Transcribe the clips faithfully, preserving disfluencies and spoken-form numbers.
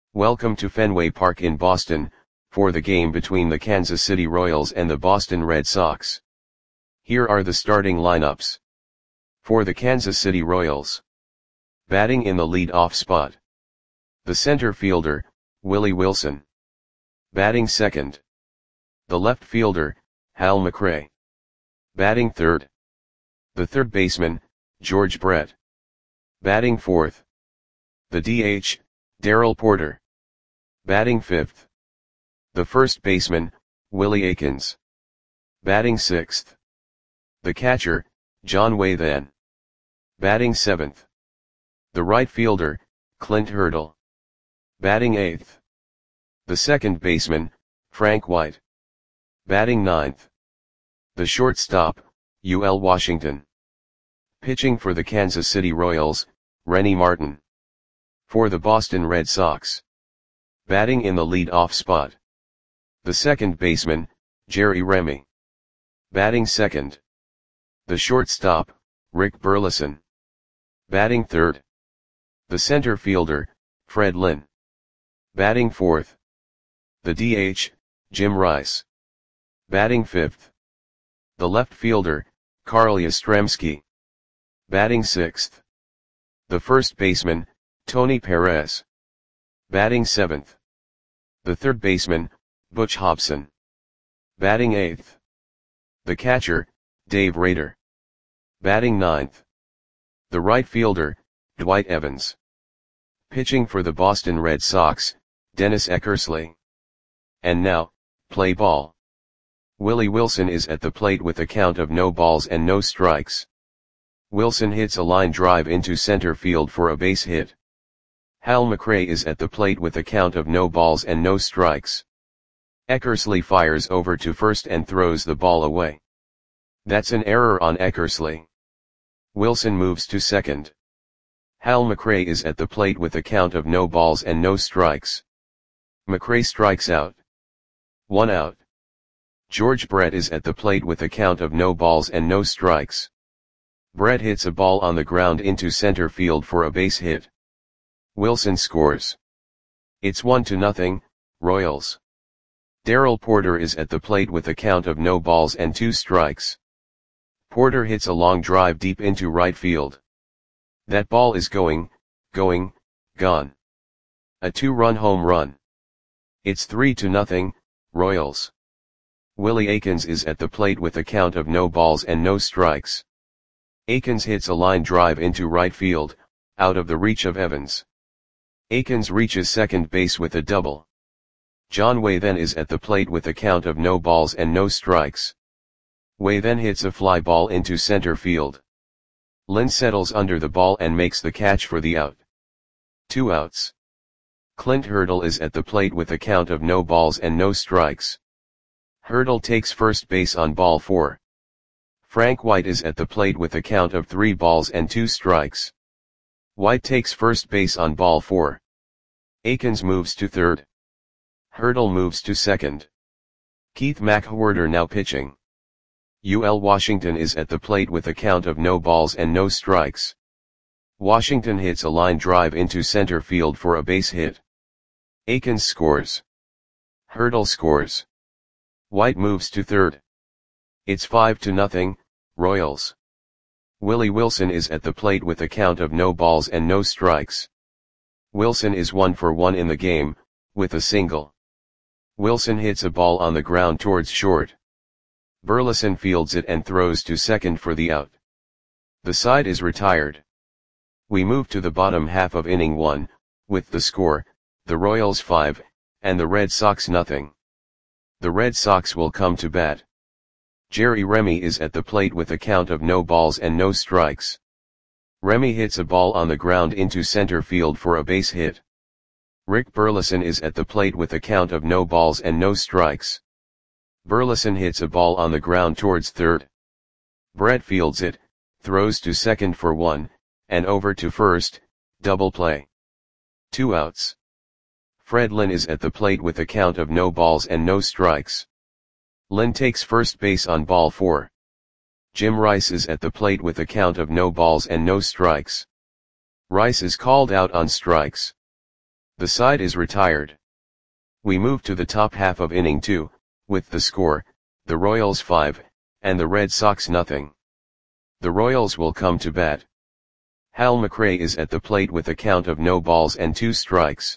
Welcome to Fenway Park in Boston, for the game between the Kansas City Royals and the Boston Red Sox. Here are the starting lineups. For the Kansas City Royals. Batting in the lead-off spot. The center fielder, Willie Wilson. Batting second. The left fielder, Hal McRae. Batting third. The third baseman, George Brett. Batting fourth. The D H, Darrell Porter. Batting fifth. The first baseman, Willie Aikens. Batting sixth. The catcher, John Wathan. Batting seventh. The right fielder, Clint Hurdle. Batting eighth. The second baseman, Frank White. Batting ninth. The shortstop, U L Washington. Pitching for the Kansas City Royals, Rennie Martin. For the Boston Red Sox. Batting in the lead-off spot. The second baseman, Jerry Remy. Batting second. The shortstop, Rick Burleson. Batting third. The center fielder, Fred Lynn. Batting fourth. The D H, Jim Rice. Batting fifth. The left fielder, Carl Yastrzemski. Batting sixth. The first baseman, Tony Perez. Batting seventh. The third baseman, Butch Hobson. Batting eighth. The catcher, Dave Rader. Batting ninth. The right fielder, Dwight Evans. Pitching for the Boston Red Sox, Dennis Eckersley. And now, play ball. Willie Wilson is at the plate with a count of no balls and no strikes. Wilson hits a line drive into center field for a base hit. Hal McRae is at the plate with a count of no balls and no strikes. Eckersley fires over to first and throws the ball away. That's an error on Eckersley. Wilson moves to second. Hal McRae is at the plate with a count of no balls and no strikes. McRae strikes out. One out. George Brett is at the plate with a count of no balls and no strikes. Brett hits a ball on the ground into center field for a base hit. Wilson scores. It's one to nothing, Royals. Darrell Porter is at the plate with a count of no balls and two strikes. Porter hits a long drive deep into right field. That ball is going, going, gone. A two-run home run. It's three to nothing, Royals. Willie Aikens is at the plate with a count of no balls and no strikes. Aikens hits a line drive into right field, out of the reach of Evans. Aikens reaches second base with a double. John Wathan is at the plate with a count of no balls and no strikes. Wathan hits a fly ball into center field. Lynn settles under the ball and makes the catch for the out. Two outs. Clint Hurdle is at the plate with a count of no balls and no strikes. Hurdle takes first base on ball four. Frank White is at the plate with a count of three balls and two strikes. White takes first base on ball four. Aikens moves to third. Hurdle moves to second. Keith McWhorter now pitching. U L Washington is at the plate with a count of no balls and no strikes. Washington hits a line drive into center field for a base hit. Aikens scores. Hurdle scores. White moves to third. It's five to nothing, Royals. Willie Wilson is at the plate with a count of no balls and no strikes. Wilson is one for one in the game, with a single. Wilson hits a ball on the ground towards short. Burleson fields it and throws to second for the out. The side is retired. We move to the bottom half of inning one, with the score, the Royals five, and the Red Sox nothing. The Red Sox will come to bat. Jerry Remy is at the plate with a count of no balls and no strikes. Remy hits a ball on the ground into center field for a base hit. Rick Burleson is at the plate with a count of no balls and no strikes. Burleson hits a ball on the ground towards third. Brett fields it, throws to second for one, and over to first, double play. Two outs. Fred Lynn is at the plate with a count of no balls and no strikes. Lynn takes first base on ball four. Jim Rice is at the plate with a count of no balls and no strikes. Rice is called out on strikes. The side is retired. We move to the top half of inning two, with the score, the Royals five, and the Red Sox nothing. The Royals will come to bat. Hal McRae is at the plate with a count of no balls and two strikes.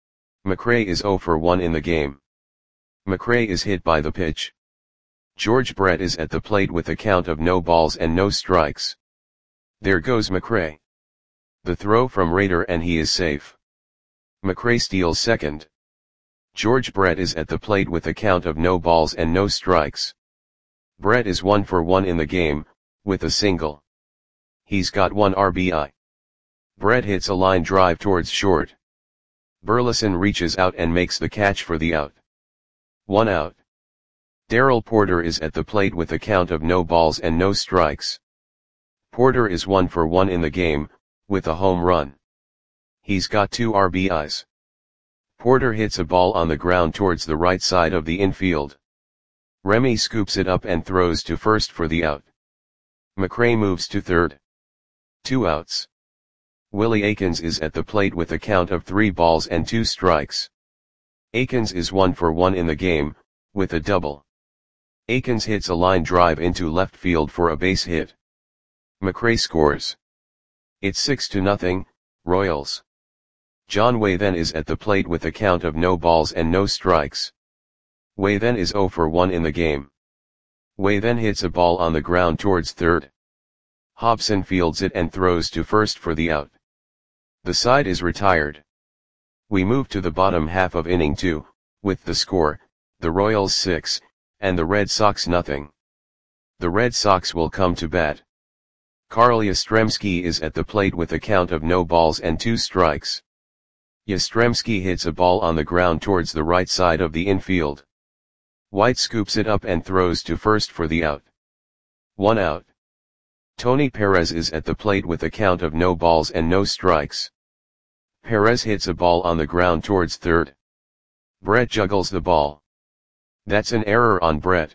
McRae is oh for one in the game. McRae is hit by the pitch. George Brett is at the plate with a count of no balls and no strikes. There goes McRae. The throw from Rader and he is safe. McRae steals second. George Brett is at the plate with a count of no balls and no strikes. Brett is one for one in the game, with a single. He's got one R B I. Brett hits a line drive towards short. Burleson reaches out and makes the catch for the out. One out. Darrell Porter is at the plate with a count of no balls and no strikes. Porter is one for one in the game, with a home run. He's got two R B Is. Porter hits a ball on the ground towards the right side of the infield. Remy scoops it up and throws to first for the out. McRae moves to third. Two outs. Willie Aikens is at the plate with a count of three balls and two strikes. Aikens is one for one in the game, with a double. Aikens hits a line drive into left field for a base hit. McRae scores. It's six to nothing, Royals. John Way then is at the plate with a count of no balls and no strikes. Way then is oh for one in the game. Way then hits a ball on the ground towards third. Hobson fields it and throws to first for the out. The side is retired. We move to the bottom half of inning two, with the score, the Royals six, and the Red Sox nothing. The Red Sox will come to bat. Carl Yastrzemski is at the plate with a count of no balls and two strikes. Yastrzemski hits a ball on the ground towards the right side of the infield. White scoops it up and throws to first for the out. One out. Tony Perez is at the plate with a count of no balls and no strikes. Perez hits a ball on the ground towards third. Brett juggles the ball. That's an error on Brett.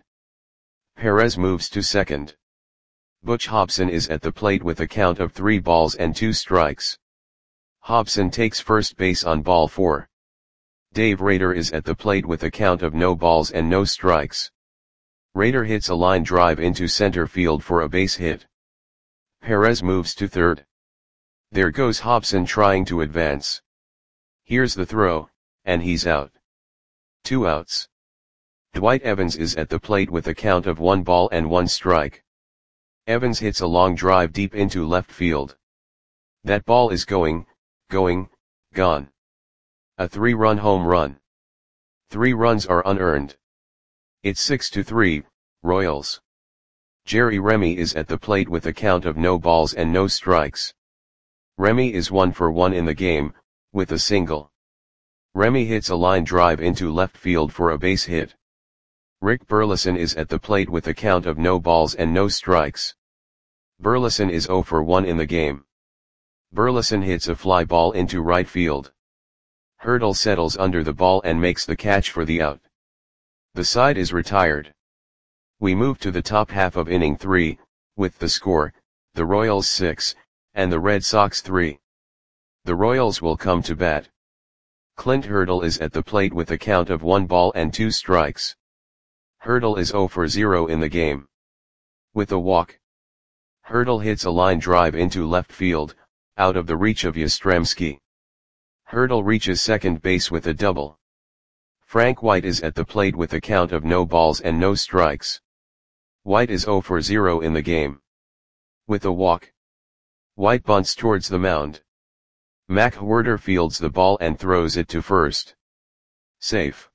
Perez moves to second. Butch Hobson is at the plate with a count of three balls and two strikes. Hobson takes first base on ball four. Dave Rader is at the plate with a count of no balls and no strikes. Rader hits a line drive into center field for a base hit. Perez moves to third. There goes Hobson trying to advance. Here's the throw, and he's out. Two outs. Dwight Evans is at the plate with a count of one ball and one strike. Evans hits a long drive deep into left field. That ball is going, going, gone. A three-run home run. Three runs are unearned. It's six to three, Royals. Jerry Remy is at the plate with a count of no balls and no strikes. Remy is one for one in the game, with a single. Remy hits a line drive into left field for a base hit. Rick Burleson is at the plate with a count of no balls and no strikes. Burleson is oh for one in the game. Burleson hits a fly ball into right field. Hurdle settles under the ball and makes the catch for the out. The side is retired. We move to the top half of inning three, with the score, the Royals six, and the Red Sox three. The Royals will come to bat. Clint Hurdle is at the plate with a count of one ball and two strikes. Hurdle is oh for zero in the game. With a walk. Hurdle hits a line drive into left field, out of the reach of Yastrzemski. Hurdle reaches second base with a double. Frank White is at the plate with a count of no balls and no strikes. White is oh for zero in the game. With a walk. White bunts towards the mound. Mac Huerter fields the ball and throws it to first. Safe.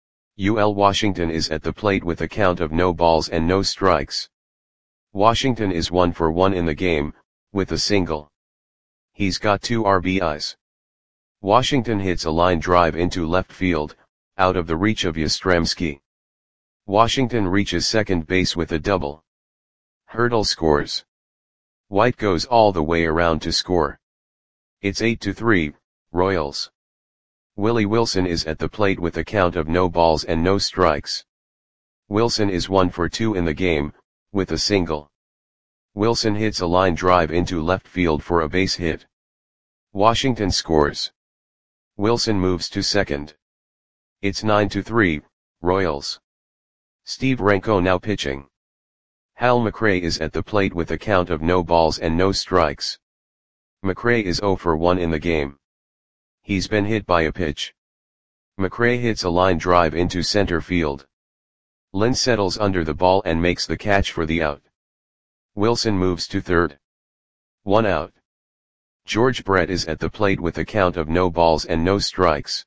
U L Washington is at the plate with a count of no balls and no strikes. Washington is one for one in the game, with a single. He's got two R B Is. Washington hits a line drive into left field, out of the reach of Yastrzemski. Washington reaches second base with a double. Hurdle scores. White goes all the way around to score. It's eight to three, Royals. Willie Wilson is at the plate with a count of no balls and no strikes. Wilson is one for two in the game, with a single. Wilson hits a line drive into left field for a base hit. Washington scores. Wilson moves to second. It's nine to three, Royals. Steve Renko now pitching. Hal McRae is at the plate with a count of no balls and no strikes. McRae is oh for one in the game. He's been hit by a pitch. McRae hits a line drive into center field. Lynn settles under the ball and makes the catch for the out. Wilson moves to third. One out. George Brett is at the plate with a count of no balls and no strikes.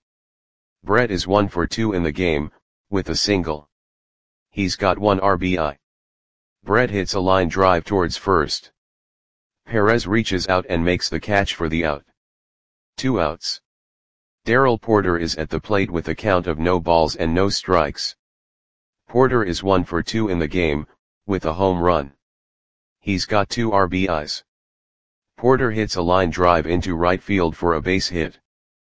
Brett is one for two in the game, with a single. He's got one R B I. Brett hits a line drive towards first. Perez reaches out and makes the catch for the out. Two outs. Darrell Porter is at the plate with a count of no balls and no strikes. Porter is one for two in the game, with a home run. He's got two R B Is. Porter hits a line drive into right field for a base hit.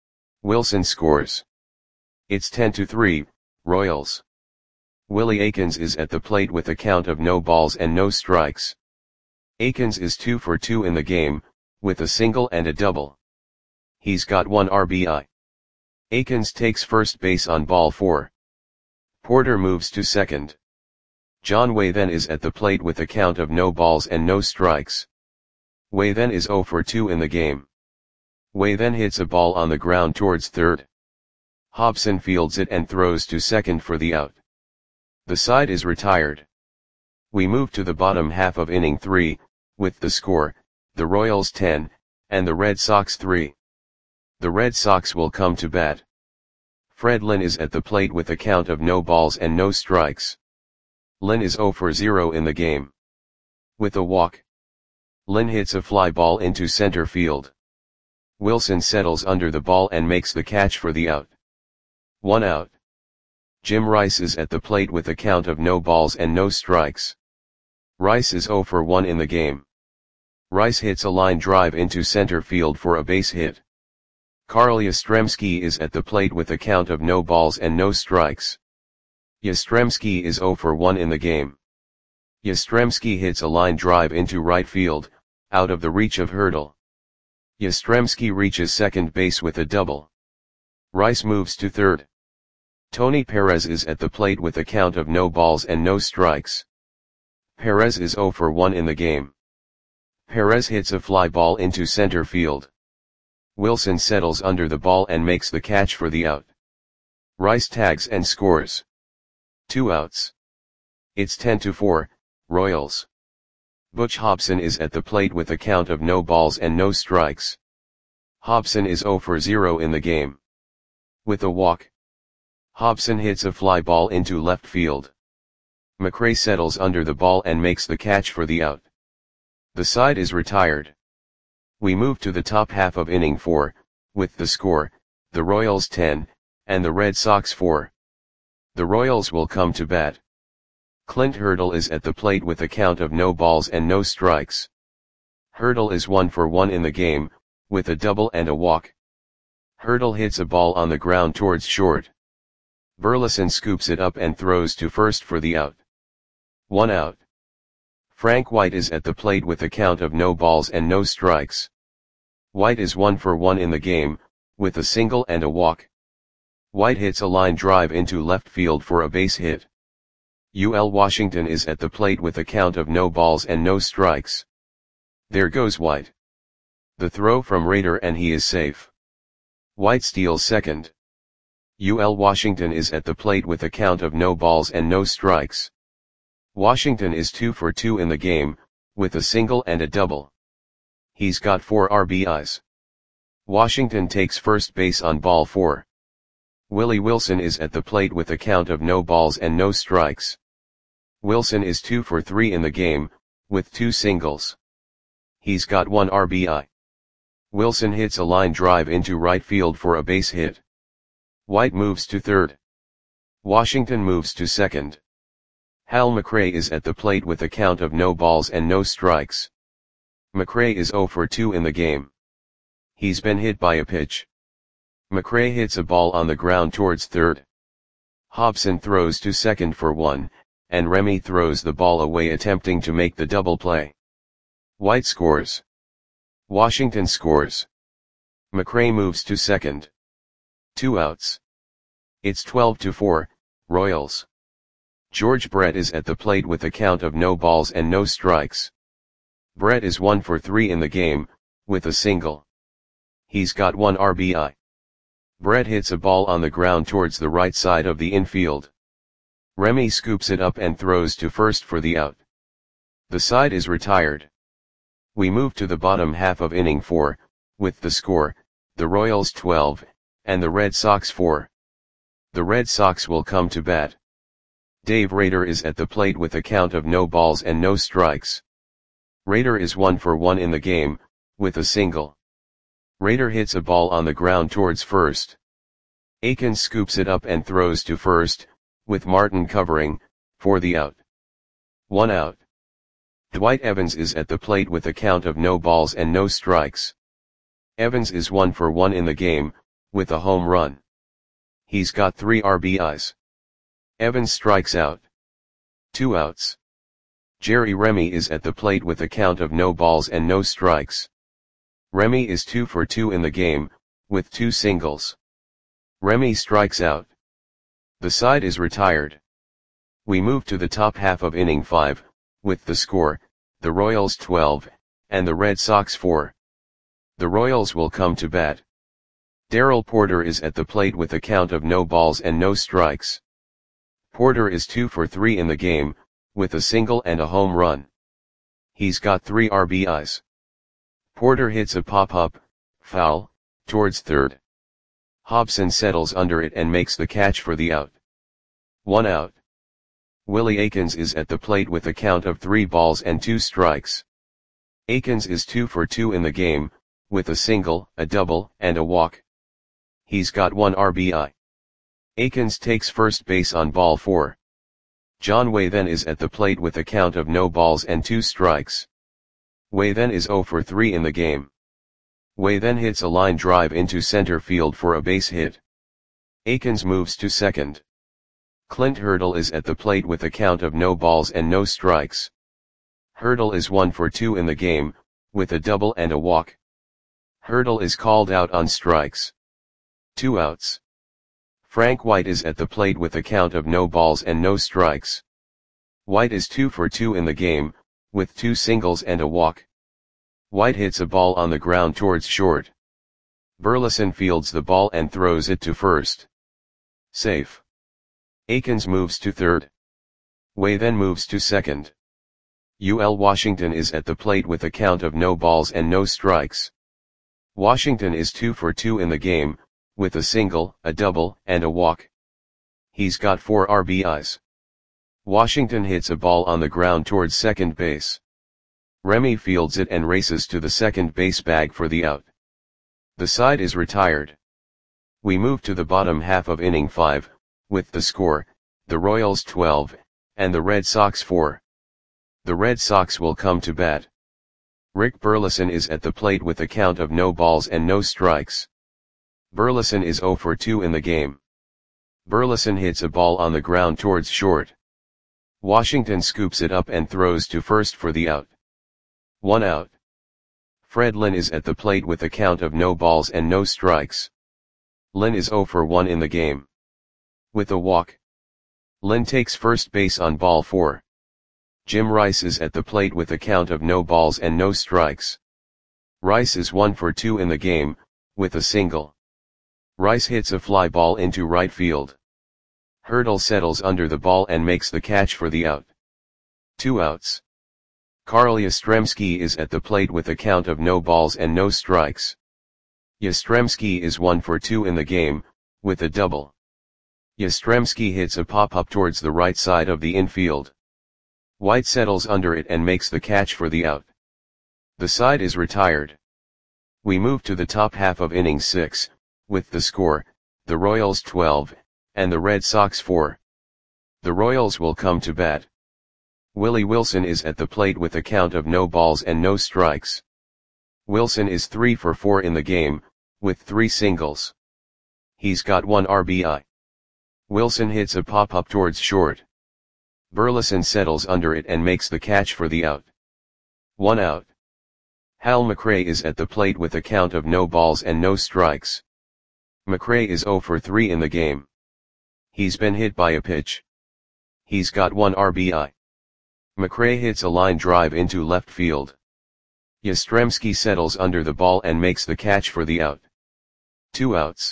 Wilson scores. It's ten to three, Royals. Willie Aikens is at the plate with a count of no balls and no strikes. Aikens is two for two in the game, with a single and a double. He's got one R B I. Aikens takes first base on ball four. Porter moves to second. John Waythen is at the plate with a count of no balls and no strikes. Waythen is oh for two in the game. Waythen hits a ball on the ground towards third. Hobson fields it and throws to second for the out. The side is retired. We move to the bottom half of inning three, with the score, the Royals ten, and the Red Sox three. The Red Sox will come to bat. Fred Lynn is at the plate with a count of no balls and no strikes. Lynn is oh for zero in the game. With a walk. Lynn hits a fly ball into center field. Wilson settles under the ball and makes the catch for the out. One out. Jim Rice is at the plate with a count of no balls and no strikes. Rice is oh for one in the game. Rice hits a line drive into center field for a base hit. Carl Yastrzemski is at the plate with a count of no balls and no strikes. Yastrzemski is oh for one in the game. Yastrzemski hits a line drive into right field, out of the reach of Hurdle. Yastrzemski reaches second base with a double. Rice moves to third. Tony Perez is at the plate with a count of no balls and no strikes. Perez is oh for one in the game. Perez hits a fly ball into center field. Wilson settles under the ball and makes the catch for the out. Rice tags and scores. Two outs. It's ten to four, Royals. Butch Hobson is at the plate with a count of no balls and no strikes. Hobson is oh for zero in the game. With a walk. Hobson hits a fly ball into left field. McRae settles under the ball and makes the catch for the out. The side is retired. We move to the top half of inning four, with the score, the Royals ten, and the Red Sox four. The Royals will come to bat. Clint Hurdle is at the plate with a count of no balls and no strikes. Hurdle is one for one in the game, with a double and a walk. Hurdle hits a ball on the ground towards short. Burleson scoops it up and throws to first for the out. One out. Frank White is at the plate with a count of no balls and no strikes. White is one for one in the game, with a single and a walk. White hits a line drive into left field for a base hit. U L Washington is at the plate with a count of no balls and no strikes. There goes White. The throw from Rader and he is safe. White steals second. U L Washington is at the plate with a count of no balls and no strikes. Washington is two for two in the game, with a single and a double. He's got four R B Is. Washington takes first base on ball four. Willie Wilson is at the plate with a count of no balls and no strikes. Wilson is two for three in the game, with two singles. He's got one R B I. Wilson hits a line drive into right field for a base hit. White moves to third. Washington moves to second. Hal McRae is at the plate with a count of no balls and no strikes. McRae is oh for two in the game. He's been hit by a pitch. McRae hits a ball on the ground towards third. Hobson throws to second for one, and Remy throws the ball away attempting to make the double play. White scores. Washington scores. McRae moves to second. Two outs. It's twelve to four, Royals. George Brett is at the plate with a count of no balls and no strikes. Brett is one for three in the game, with a single. He's got one R B I. Brett hits a ball on the ground towards the right side of the infield. Remy scoops it up and throws to first for the out. The side is retired. We move to the bottom half of inning four, with the score, the Royals twelve, and the Red Sox four. The Red Sox will come to bat. Dave Rader is at the plate with a count of no balls and no strikes. Rader is one for one in the game, with a single. Rader hits a ball on the ground towards first. Akins scoops it up and throws to first, with Martin covering, for the out. One out. Dwight Evans is at the plate with a count of no balls and no strikes. Evans is one for one in the game, with a home run. He's got three R B Is. Evans strikes out. Two outs. Jerry Remy is at the plate with a count of no balls and no strikes. Remy is two for two in the game, with two singles. Remy strikes out. The side is retired. We move to the top half of inning five, with the score, the Royals twelve, and the Red Sox four. The Royals will come to bat. Darrell Porter is at the plate with a count of no balls and no strikes. Porter is two for three in the game, with a single and a home run. He's got three R B Is. Porter hits a pop-up, foul, towards third. Hobson settles under it and makes the catch for the out. One out. Willie Akins is at the plate with a count of three balls and two strikes. Akins is two for two in the game, with a single, a double, and a walk. He's got one R B I. Akins takes first base on ball four. John Waythen is at the plate with a count of no balls and two strikes. Waythen is zero for three in the game. Waythen hits a line drive into center field for a base hit. Akins moves to second. Clint Hurdle is at the plate with a count of no balls and no strikes. Hurdle is one for two in the game, with a double and a walk. Hurdle is called out on strikes. Two outs. Frank White is at the plate with a count of no balls and no strikes. White is two for two in the game, with two singles and a walk. White hits a ball on the ground towards short. Burleson fields the ball and throws it to first. Safe. Akins moves to third. Waythen moves to second. U L Washington is at the plate with a count of no balls and no strikes. Washington is two for two in the game, with a single, a double, and a walk. He's got four R B Is. Washington hits a ball on the ground towards second base. Remy fields it and races to the second base bag for the out. The side is retired. We move to the bottom half of inning five, with the score, the Royals twelve, and the Red Sox four. The Red Sox will come to bat. Rick Burleson is at the plate with a count of no balls and no strikes. Burleson is zero for two in the game. Burleson hits a ball on the ground towards short. Washington scoops it up and throws to first for the out. One out. Fred Lynn is at the plate with a count of no balls and no strikes. Lynn is zero for one in the game. With a walk. Lynn takes first base on ball four. Jim Rice is at the plate with a count of no balls and no strikes. Rice is one for two in the game, with a single. Rice hits a fly ball into right field. Hurdle settles under the ball and makes the catch for the out. Two outs. Carl Yastrzemski is at the plate with a count of no balls and no strikes. Yastrzemski is one for two in the game, with a double. Yastrzemski hits a pop-up towards the right side of the infield. White settles under it and makes the catch for the out. The side is retired. We move to the top half of inning six, with the score, the Royals twelve, and the Red Sox four. The Royals will come to bat. Willie Wilson is at the plate with a count of no balls and no strikes. Wilson is three for four in the game, with three singles. He's got one R B I. Wilson hits a pop-up towards short. Burleson settles under it and makes the catch for the out. One out. Hal McRae is at the plate with a count of no balls and no strikes. McRae is zero for three in the game. He's been hit by a pitch. He's got one R B I. McRae hits a line drive into left field. Yastrzemski settles under the ball and makes the catch for the out. Two outs.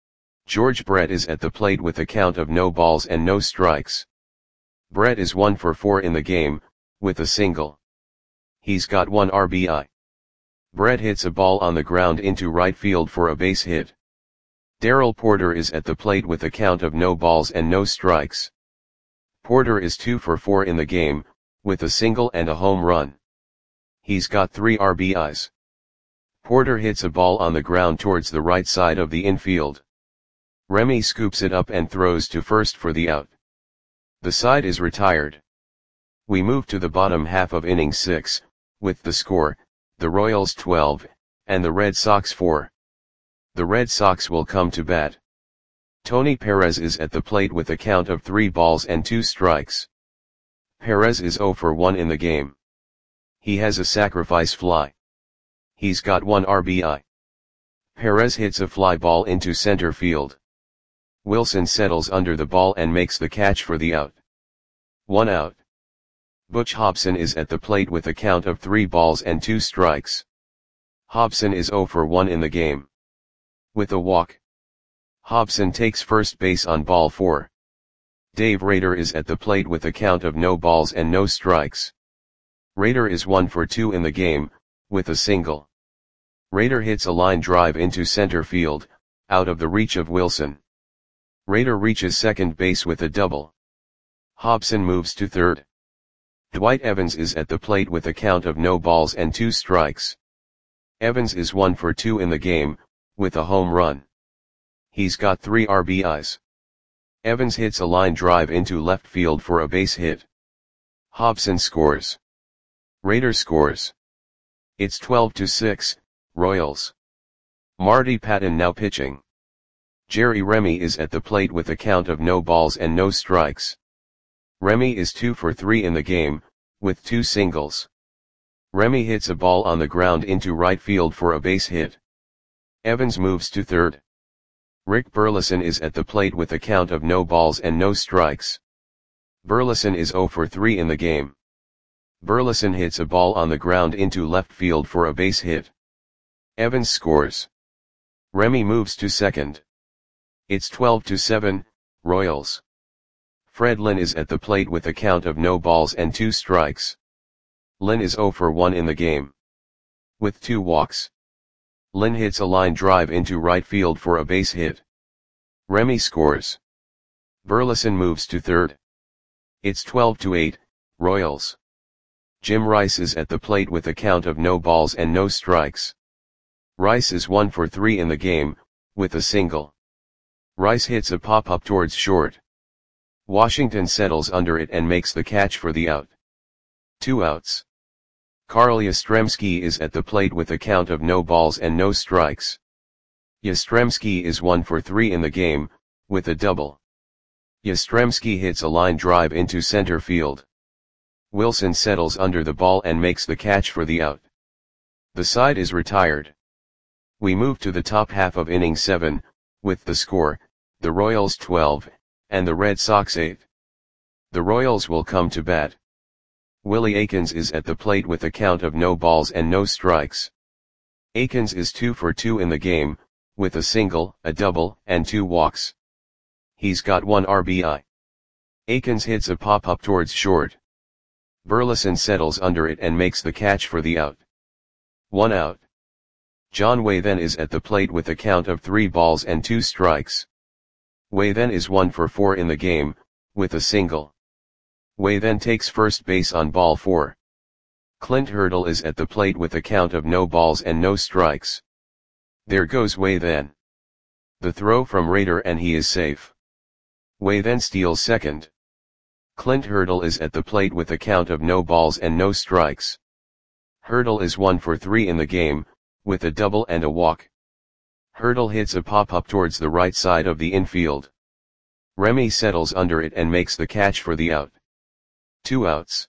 George Brett is at the plate with a count of no balls and no strikes. Brett is one for four in the game, with a single. He's got one R B I. Brett hits a ball on the ground into right field for a base hit. Darrell Porter is at the plate with a count of no balls and no strikes. Porter is two for four in the game, with a single and a home run. He's got three R B Is. Porter hits a ball on the ground towards the right side of the infield. Remy scoops it up and throws to first for the out. The side is retired. We move to the bottom half of inning six, with the score, the Royals twelve, and the Red Sox four. The Red Sox will come to bat. Tony Perez is at the plate with a count of three balls and two strikes. Perez is zero for one in the game. He has a sacrifice fly. He's got one R B I. Perez hits a fly ball into center field. Wilson settles under the ball and makes the catch for the out. One out. Butch Hobson is at the plate with a count of three balls and two strikes. Hobson is zero for one in the game. With a walk. Hobson takes first base on ball four. Dave Rader is at the plate with a count of no balls and no strikes. Rader is one for two in the game, with a single. Rader hits a line drive into center field, out of the reach of Wilson. Rader reaches second base with a double. Hobson moves to third. Dwight Evans is at the plate with a count of no balls and two strikes. Evans is one for two in the game, with a home run. He's got three R B Is. Evans hits a line drive into left field for a base hit. Hobson scores. Rader scores. It's twelve to six, Royals. Marty Patton now pitching. Jerry Remy is at the plate with a count of no balls and no strikes. Remy is two for three in the game, with two singles. Remy hits a ball on the ground into right field for a base hit. Evans moves to third. Rick Burleson is at the plate with a count of no balls and no strikes. Burleson is zero for three in the game. Burleson hits a ball on the ground into left field for a base hit. Evans scores. Remy moves to second. It's twelve to seven, Royals. Fred Lynn is at the plate with a count of no balls and two strikes. Lynn is zero for one in the game. With two walks. Lynn hits a line drive into right field for a base hit. Remy scores. Burleson moves to third. It's twelve to eight, Royals. Jim Rice is at the plate with a count of no balls and no strikes. Rice is one for three in the game, with a single. Rice hits a pop-up towards short. Washington settles under it and makes the catch for the out. Two outs. Carl Yastrzemski is at the plate with a count of no balls and no strikes. Yastrzemski is one for three in the game, with a double. Yastrzemski hits a line drive into center field. Wilson settles under the ball and makes the catch for the out. The side is retired. We move to the top half of inning seven, with the score, the Royals twelve, and the Red Sox eight. The Royals will come to bat. Willie Aikens is at the plate with a count of no balls and no strikes. Aikens is two for two in the game, with a single, a double, and two walks. He's got one R B I. Aikens hits a pop-up towards short. Burleson settles under it and makes the catch for the out. One out. John Waythen is at the plate with a count of three balls and two strikes. Waythen is one for four in the game, with a single. Waythen takes first base on ball four. Clint Hurdle is at the plate with a count of no balls and no strikes. There goes Waythen. The throw from Rader and he is safe. Waythen steals second. Clint Hurdle is at the plate with a count of no balls and no strikes. Hurdle is one for three in the game, with a double and a walk. Hurdle hits a pop-up towards the right side of the infield. Remy settles under it and makes the catch for the out. Two outs.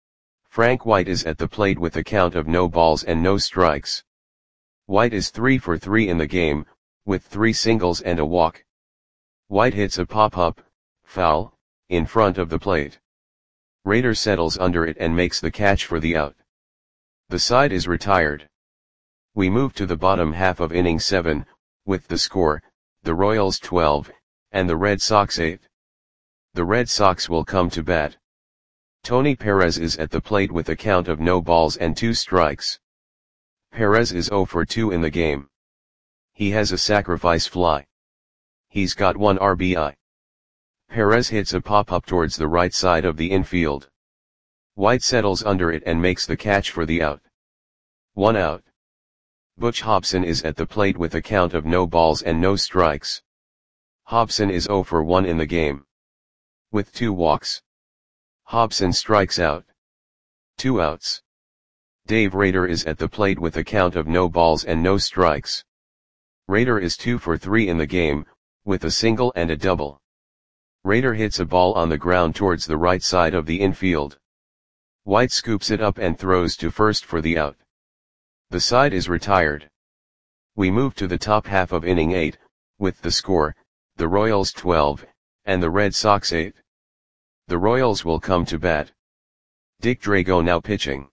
Frank White is at the plate with a count of no balls and no strikes. White is three for three in the game, with three singles and a walk. White hits a pop-up, foul, in front of the plate. Raider settles under it and makes the catch for the out. The side is retired. We move to the bottom half of inning seven, with the score, the Royals twelve, and the Red Sox eight. The Red Sox will come to bat. Tony Perez is at the plate with a count of no balls and two strikes. Perez is oh for two in the game. He has a sacrifice fly. He's got one R B I. Perez hits a pop-up towards the right side of the infield. White settles under it and makes the catch for the out. One out. Butch Hobson is at the plate with a count of no balls and no strikes. Hobson is oh for one in the game. With two walks. Hobson strikes out. Two outs. Dave Rader is at the plate with a count of no balls and no strikes. Rader is two for three in the game, with a single and a double. Rader hits a ball on the ground towards the right side of the infield. White scoops it up and throws to first for the out. The side is retired. We move to the top half of inning eight, with the score, the Royals twelve, and the Red Sox eight. The Royals will come to bat. Dick Drago now pitching.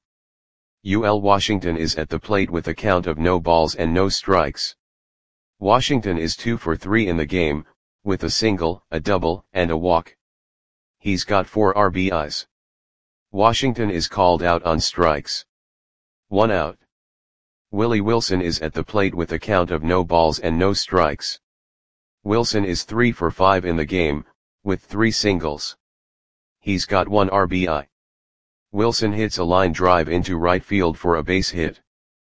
U L Washington is at the plate with a count of no balls and no strikes. Washington is two for three in the game, with a single, a double, and a walk. He's got four R B Is. Washington is called out on strikes. One out. Willie Wilson is at the plate with a count of no balls and no strikes. Wilson is three for five in the game, with three singles. He's got one R B I. Wilson hits a line drive into right field for a base hit.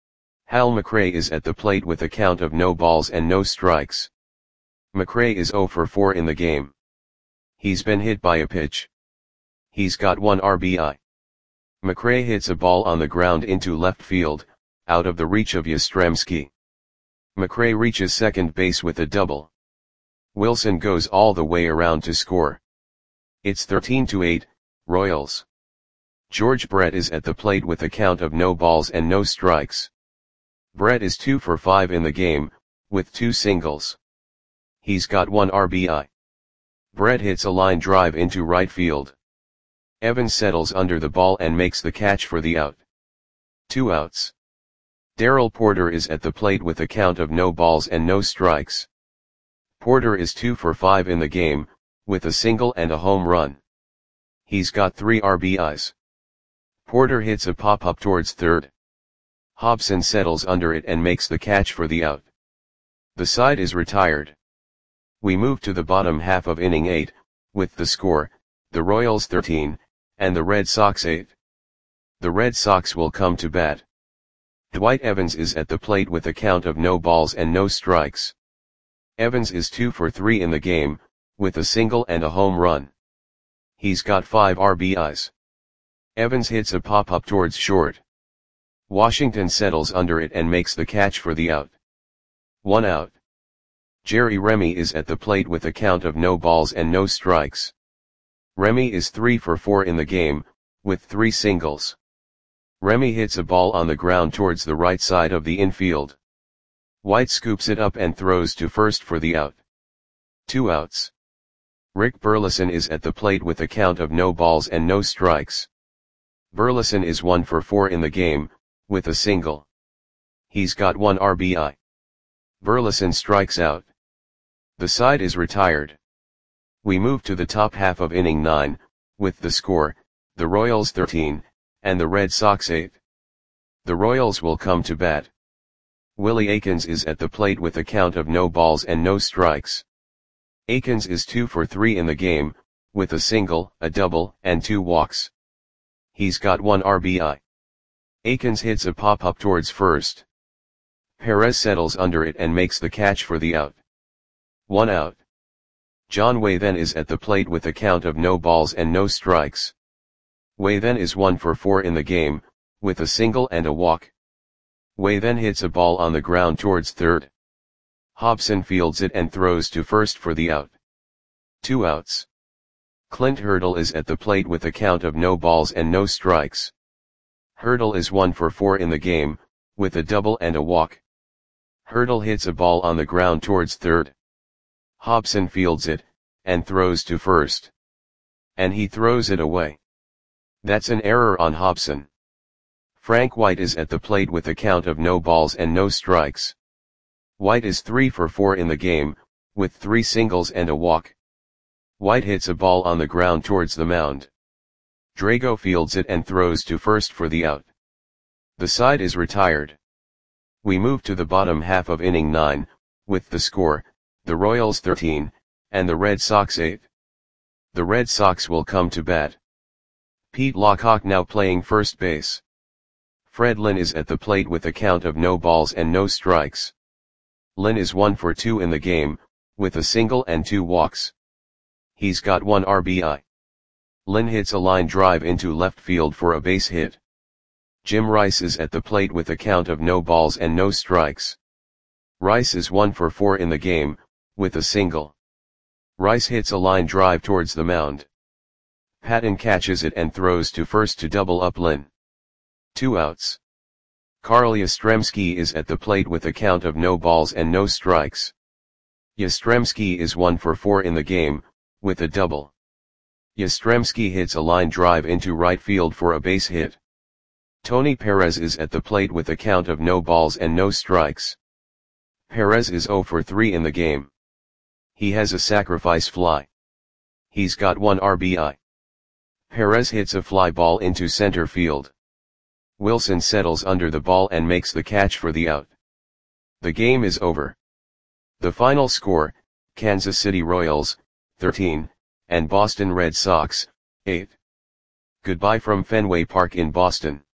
Hal McRae is at the plate with a count of no balls and no strikes. McRae is oh for four in the game. He's been hit by a pitch. He's got one R B I. McRae hits a ball on the ground into left field, out of the reach of Yastrzemski. McRae reaches second base with a double. Wilson goes all the way around to score. It's thirteen to eight, Royals. George Brett is at the plate with a count of no balls and no strikes. Brett is two for five in the game, with two singles. He's got one R B I. Brett hits a line drive into right field. Evans settles under the ball and makes the catch for the out. Two outs. Darrell Porter is at the plate with a count of no balls and no strikes. Porter is two for five in the game, with a single and a home run. He's got three R B Is. Porter hits a pop-up towards third. Hobson settles under it and makes the catch for the out. The side is retired. We move to the bottom half of inning eight, with the score, the Royals thirteen, and the Red Sox eight. The Red Sox will come to bat. Dwight Evans is at the plate with a count of no balls and no strikes. Evans is two for three in the game, with a single and a home run. He's got five R B Is. Evans hits a pop-up towards short. Washington settles under it and makes the catch for the out. One out. Jerry Remy is at the plate with a count of no balls and no strikes. Remy is three for four in the game, with three singles. Remy hits a ball on the ground towards the right side of the infield. White scoops it up and throws to first for the out. Two outs. Rick Burleson is at the plate with a count of no balls and no strikes. Burleson is one for four in the game, with a single. He's got one R B I. Burleson strikes out. The side is retired. We move to the top half of inning nine, with the score, the Royals thirteen, and the Red Sox eight. The Royals will come to bat. Willie Aikens is at the plate with a count of no balls and no strikes. Aikens is two for three in the game, with a single, a double, and two walks. He's got one R B I. Aikens hits a pop-up towards first. Perez settles under it and makes the catch for the out. One out. John Waythen is at the plate with a count of no balls and no strikes. Waythen is one for four in the game, with a single and a walk. Waythen hits a ball on the ground towards third. Hobson fields it and throws to first for the out. Two outs. Clint Hurdle is at the plate with a count of no balls and no strikes. Hurdle is one for four in the game, with a double and a walk. Hurdle hits a ball on the ground towards third. Hobson fields it, and throws to first. And he throws it away. That's an error on Hobson. Frank White is at the plate with a count of no balls and no strikes. White is three for four in the game, with three singles and a walk. White hits a ball on the ground towards the mound. Drago fields it and throws to first for the out. The side is retired. We move to the bottom half of inning nine, with the score, the Royals thirteen, and the Red Sox eight. The Red Sox will come to bat. Pete Lockhawk now playing first base. Fred Lynn is at the plate with a count of no balls and no strikes. Lynn is one for two in the game, with a single and two walks. He's got one R B I. Lynn hits a line drive into left field for a base hit. Jim Rice is at the plate with a count of no balls and no strikes. Rice is one for four in the game, with a single. Rice hits a line drive towards the mound. Patton catches it and throws to first to double up Lynn. Two outs. Carl Yastrzemski is at the plate with a count of no balls and no strikes. Yastrzemski is one for four in the game, with a double. Yastrzemski hits a line drive into right field for a base hit. Tony Perez is at the plate with a count of no balls and no strikes. Perez is zero for three in the game. He has a sacrifice fly. He's got one R B I. Perez hits a fly ball into center field. Wilson settles under the ball and makes the catch for the out. The game is over. The final score, Kansas City Royals, thirteen, and Boston Red Sox, eight. Goodbye from Fenway Park in Boston.